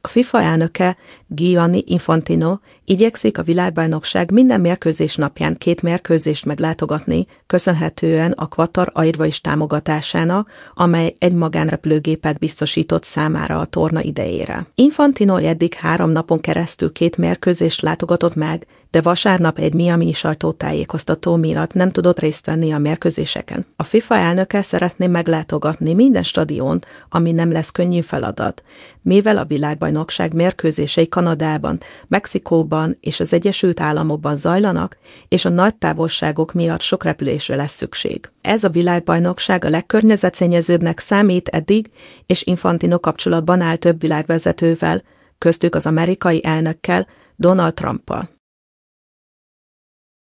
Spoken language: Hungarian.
FIFA elnöke Gianni Infantino igyekszik a világbajnokság minden mérkőzés napján 2 mérkőzést meglátogatni, köszönhetően a Qatar Airways támogatásának, amely egy magánrepülőgépet biztosított számára a torna idejére. Infantino eddig 3 napon keresztül 2 mérkőzést látogatott meg, de vasárnap egy miami sajtótájékoztató miatt nem tudott részt venni a mérkőzéseken. A FIFA elnöke szeretné meglátogatni minden stadiont, ami nem lesz könnyű feladat, mivel a világbajnokság mérkőzései Kanadában, Mexikóban és az Egyesült Államokban zajlanak, és a nagy távolságok miatt sok repülésre lesz szükség. Ez a világbajnokság a legkörnyezetszennyezőbbnek számít eddig, és Infantino kapcsolatban áll több világvezetővel, köztük az amerikai elnökkel, Donald Trumpal.